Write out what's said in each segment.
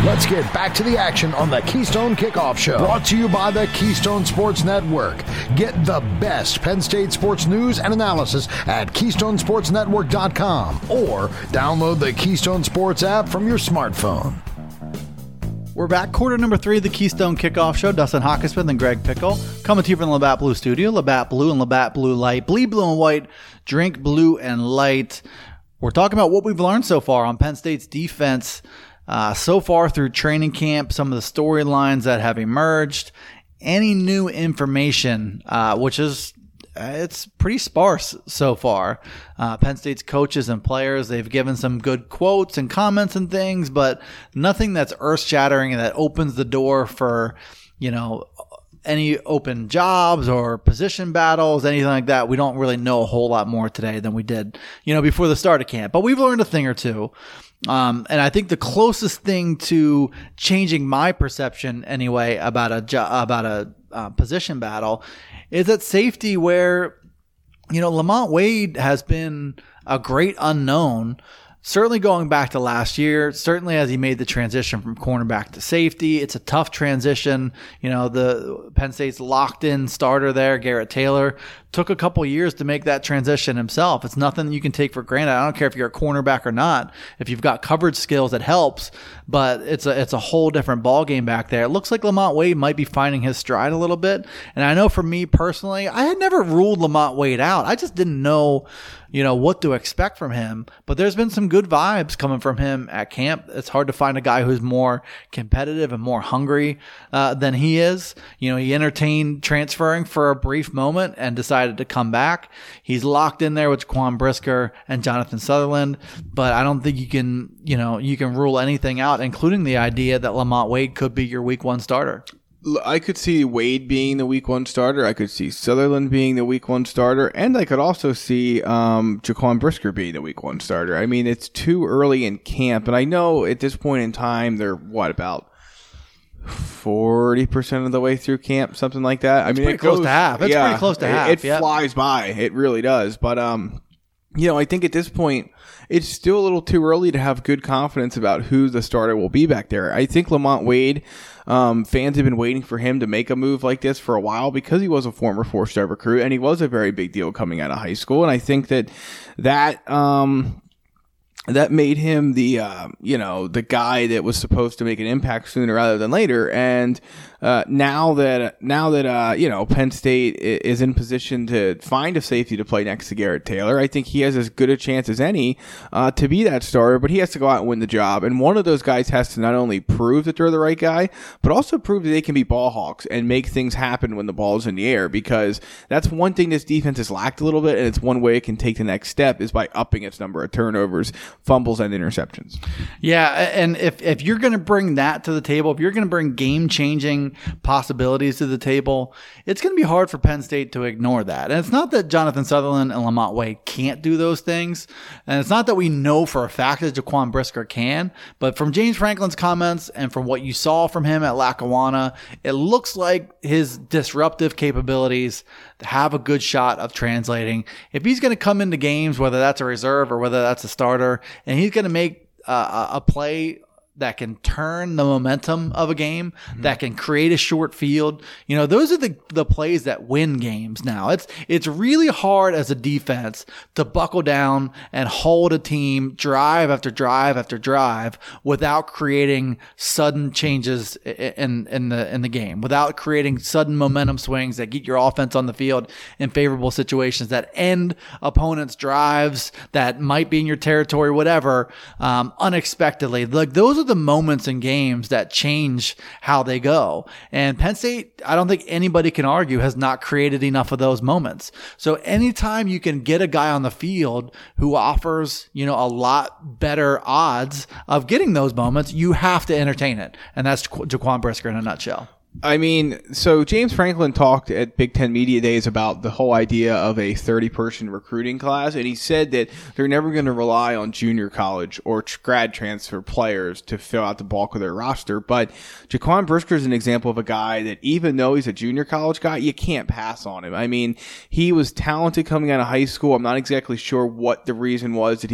Let's get back to the action on the Keystone Kickoff Show. Brought to you by the Keystone Sports Network. Get the best Penn State sports news and analysis at KeystonesportsNetwork.com or download the Keystone Sports app from your smartphone. We're back, quarter number 3 of the Keystone Kickoff Show. Dustin Hawkinsmith and Greg Pickle coming to you from the Labatt Blue Studio. Labatt Blue and Labatt Blue Light. Bleed blue and white. Drink blue and light. We're talking about what we've learned so far on Penn State's defense so far through training camp, some of the storylines that have emerged, any new information, which is it's pretty sparse so far. Penn State's coaches and players, they've given some good quotes and comments and things, but nothing that's earth-shattering and that opens the door for, any open jobs or position battles, anything like that. We don't really know a whole lot more today than we did, before the start of camp. But we've learned a thing or two. And I think the closest thing to changing my perception anyway about a position battle is at safety, where Lamont Wade has been a great unknown, certainly going back to last year, certainly as he made the transition from cornerback to safety. It's a tough transition. The Penn State's locked-in starter there, Garrett Taylor, took a couple years to make that transition himself. It's nothing you can take for granted. I don't care if you're a cornerback or not. If you've got coverage skills, it helps, but it's a whole different ballgame back there. It looks like Lamont Wade might be finding his stride a little bit. And I know for me personally, I had never ruled Lamont Wade out. I just didn't know what to expect from him. But there's been some good vibes coming from him at camp. It's hard to find a guy who's more competitive and more hungry than he is. He entertained transferring for a brief moment and decided to come back. He's locked in there with Jaquan Brisker and Jonathan Sutherland, but I don't think you can rule anything out, including the idea that Lamont Wade could be your week 1 starter. I could see Wade being the week 1 starter. I could see Sutherland being the week 1 starter. And I could also see Jaquan Brisker being the week 1 starter. I mean, it's too early in camp. And I know at this point in time, they're about 40% of the way through camp, something like that. It's pretty close to half. It's pretty close to half. It flies by. It really does. But, I think at this point, it's still a little too early to have good confidence about who the starter will be back there. I think Lamont Wade, fans have been waiting for him to make a move like this for a while because he was a former 4-star recruit and he was a very big deal coming out of high school. And I think that made him the guy that was supposed to make an impact sooner rather than later. And now that Penn State is in position to find a safety to play next to Garrett Taylor, I think he has as good a chance as any to be that starter, but he has to go out and win the job. And one of those guys has to not only prove that they're the right guy, but also prove that they can be ball hawks and make things happen when the ball is in the air, because that's one thing this defense has lacked a little bit, and it's one way it can take the next step is by upping its number of turnovers, fumbles, and interceptions. Yeah, and if you're going to bring that to the table, if you're going to bring game-changing possibilities to the table, it's going to be hard for Penn State to ignore that. And it's not that Jonathan Sutherland and Lamont Wade can't do those things, and it's not that we know for a fact that Jaquan Brisker can, but from James Franklin's comments and from what you saw from him at Lackawanna, it looks like his disruptive capabilities have a good shot of translating. If he's going to come into games, whether that's a reserve or whether that's a starter, and he's going to make a play that can turn the momentum of a game, that can create a short field. Those are the plays that win games now. It's really hard as a defense to buckle down and hold a team drive after drive after drive without creating sudden changes in the game, without creating sudden momentum swings that get your offense on the field in favorable situations, that end opponents' drives that might be in your territory, whatever, unexpectedly. Like, those are the moments in games that change how they go. And Penn State, I don't think anybody can argue, has not created enough of those moments. So anytime you can get a guy on the field who offers, a lot better odds of getting those moments, you have to entertain it. And that's Jaquan Brisker in a nutshell. I mean, so James Franklin talked at Big Ten Media Days about the whole idea of a 30-person recruiting class, and he said that they're never going to rely on junior college or grad transfer players to fill out the bulk of their roster. But Jaquan Brisker is an example of a guy that, even though he's a junior college guy, you can't pass on him. I mean, he was talented coming out of high school. I'm not exactly sure what the reason was that he was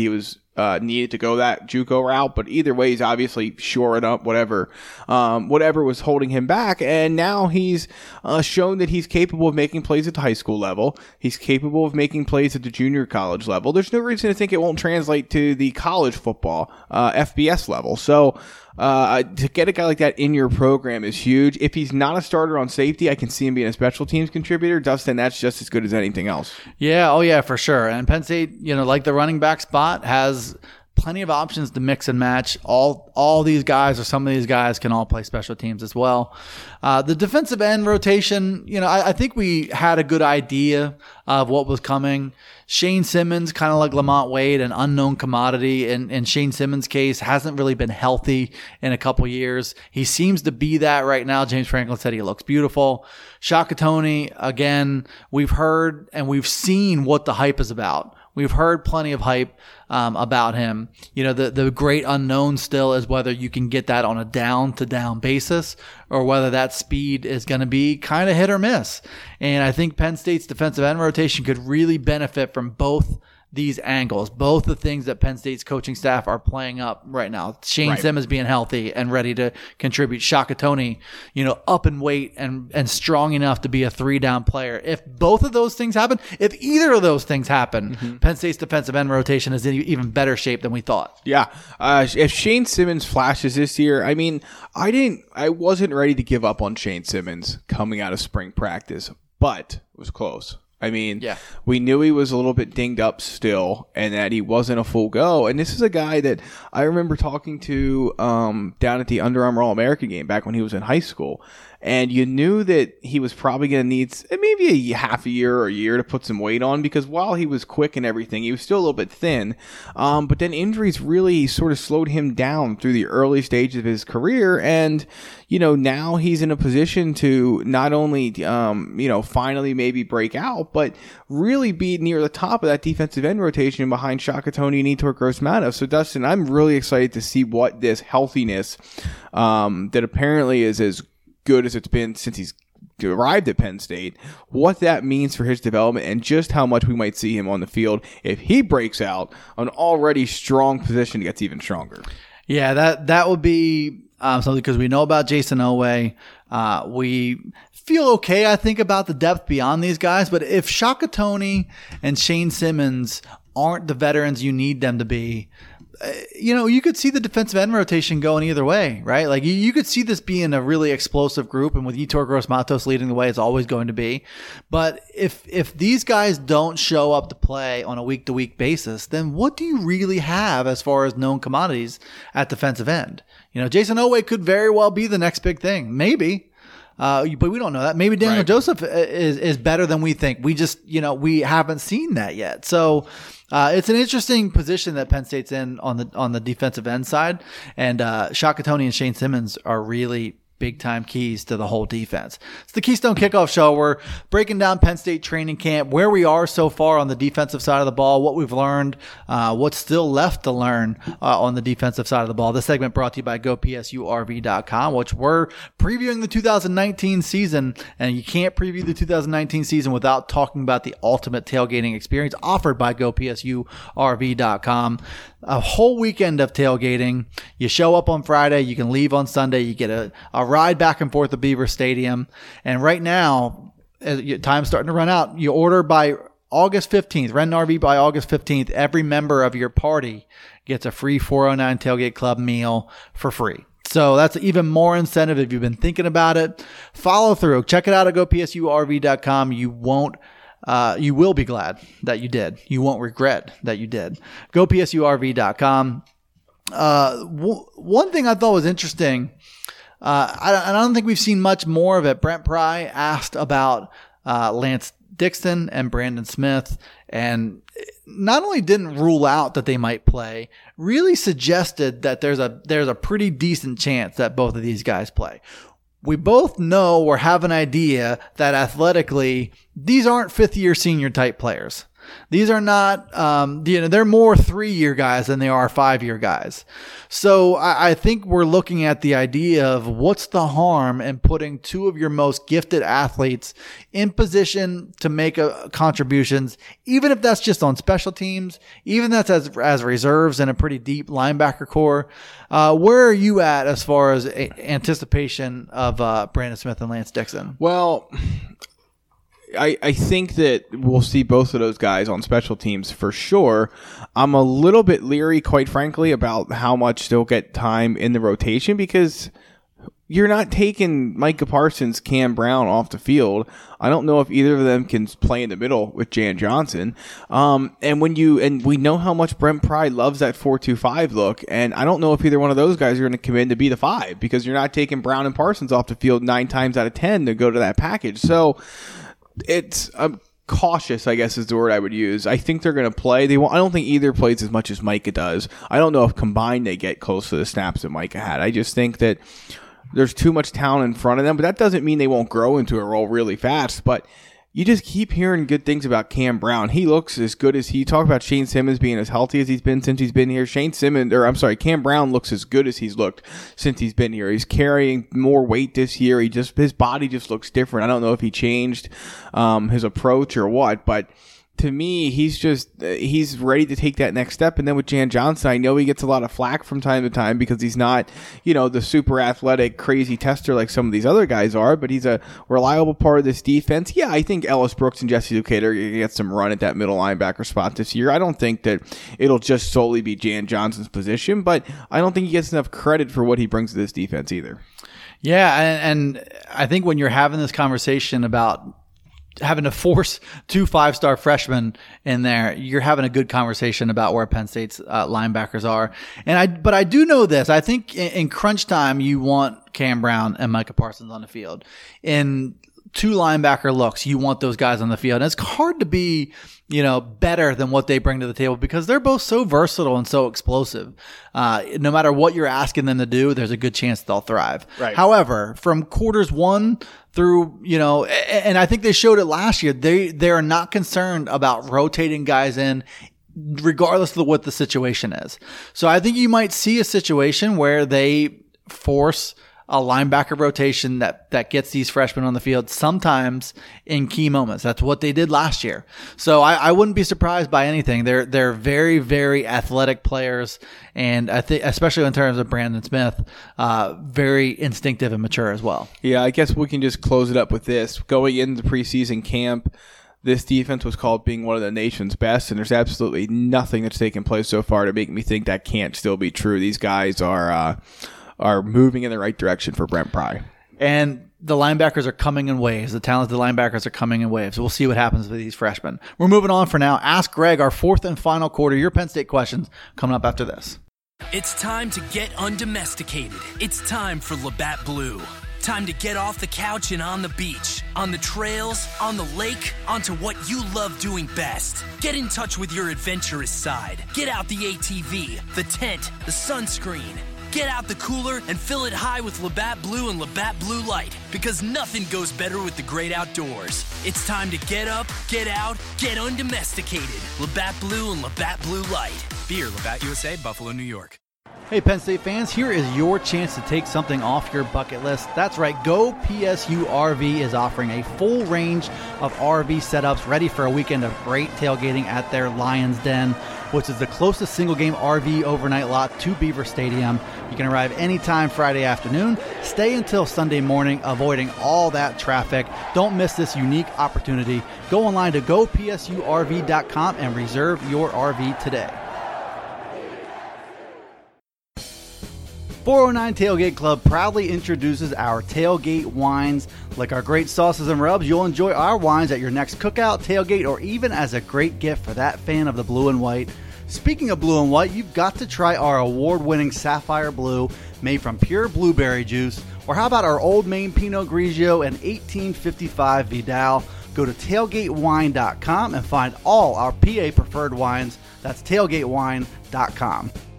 needed to go that JUCO route, but either way, he's obviously shoring up whatever was holding him back, and now he's shown that he's capable of making plays at the high school level. He's capable of making plays at the junior college level. There's no reason to think it won't translate to the college football FBS level. So to get a guy like that in your program is huge. If he's not a starter on safety, I can see him being a special teams contributor. Dustin, that's just as good as anything else. Yeah, oh yeah, for sure. And Penn State, like the running back spot, has plenty of options to mix and match. All these guys, or some of these guys, can all play special teams as well. The defensive end rotation, I think we had a good idea of what was coming. Shane Simmons, kind of like Lamont Wade, an unknown commodity. In Shane Simmons' case, hasn't really been healthy in a couple years. He seems to be that right now. James Franklin said he looks beautiful. Shaka Toney, again, we've heard and we've seen what the hype is about. We've heard plenty of hype about him. The great unknown still is whether you can get that on a down-to-down basis or whether that speed is going to be kind of hit or miss. And I think Penn State's defensive end rotation could really benefit from both these angles, both the things that Penn State's coaching staff are playing up right now. Shane Simmons being healthy and ready to contribute. Shaka Toney, up in weight and strong enough to be a 3-down player. If both of those things happen, if either of those things happen, Penn State's defensive end rotation is in even better shape than we thought. Yeah. If Shane Simmons flashes this year, I wasn't ready to give up on Shane Simmons coming out of spring practice, but it was close. We knew he was a little bit dinged up still and that he wasn't a full go. And this is a guy that I remember talking to down at the Under Armour All-American game back when he was in high school. And you knew that he was probably going to need maybe a half a year or a year to put some weight on, because while he was quick and everything, he was still a little bit thin. But then injuries really sort of slowed him down through the early stages of his career. And, now he's in a position to not only, finally maybe break out, but really be near the top of that defensive end rotation behind Shaka Toney and Yetur Gross-Matos. So, Dustin, I'm really excited to see what this healthiness that apparently is as good as it's been since he's arrived at Penn State, what that means for his development and just how much we might see him on the field if he breaks out an already strong position gets even stronger. Yeah, that would be something, because we know about Jason Oweh. We feel okay, I think, about the depth beyond these guys, but if Shaka Toney and Shane Simmons aren't the veterans you need them to be, you could see the defensive end rotation going either way, right? Like you could see this being a really explosive group, and with Yetur Gross-Matos leading the way, it's always going to be. But if these guys don't show up to play on a week-to-week basis, then what do you really have as far as known commodities at defensive end? Jason Oweh could very well be the next big thing, maybe. But we don't know that. Maybe Daniel Joseph is better than we think. We just, we haven't seen that yet. So it's an interesting position that Penn State's in on the defensive end side. And Shaka Toney and Shane Simmons are really big-time keys to the whole defense. It's the Keystone Kickoff Show. We're breaking down Penn State training camp, where we are so far on the defensive side of the ball, what we've learned, what's still left to learn on the defensive side of the ball. This segment brought to you by GoPSURV.com, which we're previewing the 2019 season, and you can't preview the 2019 season without talking about the ultimate tailgating experience offered by GoPSURV.com. A whole weekend of tailgating. You show up on Friday, you can leave on Sunday, you get a ride back and forth to Beaver Stadium. And right now, time's starting to run out. You order by August 15th, rent an RV by August 15th. Every member of your party gets a free 409 Tailgate Club meal for free. So that's even more incentive if you've been thinking about it. Follow through. Check it out at GoPSURV.com. You will be glad that you did. You won't regret that you did. GoPSURV.com. One thing I thought was interesting, I don't think we've seen much more of it. Brent Pry asked about Lance Dixon and Brandon Smith, and not only didn't rule out that they might play, really suggested that there's a pretty decent chance that both of these guys play. We both know or have an idea that athletically, these aren't fifth-year senior type players. These are not, they're more 3-year guys than they are 5-year guys. So I think we're looking at the idea of what's the harm in putting two of your most gifted athletes in position to make contributions, even if that's just on special teams, even if that's as reserves in a pretty deep linebacker core. Where are you at as far as anticipation of Brandon Smith and Lance Dixon? Well, I think that we'll see both of those guys on special teams for sure. I'm a little bit leery, quite frankly, about how much they'll get time in the rotation because you're not taking Micah Parsons, Cam Brown off the field. I don't know if either of them can play in the middle with Jan Johnson. And we know how much Brent Pry loves that 4-2-5 look, and I don't know if either one of those guys are going to come in to be the 5 because you're not taking Brown and Parsons off the field 9 times out of 10 to go to that package. So it's cautious, I guess is the word I would use. I think they're going to play. I don't think either plays as much as Micah does. I don't know if combined they get close to the snaps that Micah had. I just think that there's too much talent in front of them, but that doesn't mean they won't grow into a role really fast. But you just keep hearing good things about Cam Brown. He looks as good as he talked about Shane Simmons being as healthy as he's been since he's been here. Cam Brown looks as good as he's looked since he's been here. He's carrying more weight this year. His body just looks different. I don't know if he changed his approach or what, but to me, he's ready to take that next step. And then with Jan Johnson, I know he gets a lot of flack from time to time because he's not, the super athletic, crazy tester like some of these other guys are, but he's a reliable part of this defense. Yeah, I think Ellis Brooks and Jesse Luketa are going to get some run at that middle linebacker spot this year. I don't think that it'll just solely be Jan Johnson's position, but I don't think he gets enough credit for what he brings to this defense either. Yeah, and I think when you're having this conversation about having to force 2 5-star freshmen in there, you're having a good conversation about where Penn State's linebackers are. But I do know this. I think in crunch time, you want Cam Brown and Micah Parsons on the field. In 2 linebacker looks, you want those guys on the field. And it's hard to be, better than what they bring to the table because they're both so versatile and so explosive. No matter what you're asking them to do, there's a good chance they'll thrive. Right. However, from quarters 1 through, and I think they showed it last year, they are not concerned about rotating guys in regardless of what the situation is. So I think you might see a situation where they force a linebacker rotation that gets these freshmen on the field sometimes in key moments. That's what they did last year. So I wouldn't be surprised by anything. They're very, very athletic players, and I think, especially in terms of Brandon Smith, very instinctive and mature as well. Yeah, I guess we can just close it up with this. Going into the preseason camp, this defense was called being one of the nation's best, and there's absolutely nothing that's taken place so far to make me think that can't still be true. These guys are moving in the right direction for Brent Pry. And the linebackers are coming in waves. The talented linebackers are coming in waves. We'll see what happens with these freshmen. We're moving on for now. Ask Greg, our 4th and final quarter. Your Penn State questions coming up after this. It's time to get undomesticated. It's time for Labatt Blue. Time to get off the couch and on the beach, on the trails, on the lake, onto what you love doing best. Get in touch with your adventurous side. Get out the ATV, the tent, the sunscreen. Get out the cooler and fill it high with Labatt Blue and Labatt Blue Light, because nothing goes better with the great outdoors. It's time to get up, get out, get undomesticated. Labatt Blue and Labatt Blue Light. Beer, Labatt USA, Buffalo, New York. Hey, Penn State fans, here is your chance to take something off your bucket list. That's right, Go PSU RV is offering a full range of RV setups ready for a weekend of great tailgating at their Lions Den, which is the closest single-game RV overnight lot to Beaver Stadium. You can arrive anytime Friday afternoon, stay until Sunday morning, avoiding all that traffic. Don't miss this unique opportunity. Go online to gopsurv.com and reserve your RV today. 409 Tailgate Club proudly introduces our tailgate wines. Like our great sauces and rubs, you'll enjoy our wines at your next cookout, tailgate, or even as a great gift for that fan of the blue and white. Speaking of blue and white, you've got to try our award-winning Sapphire Blue made from pure blueberry juice. Or how about our Old Maine Pinot Grigio and 1855 Vidal? Go to tailgatewine.com and find all our PA preferred wines. That's tailgatewine.com.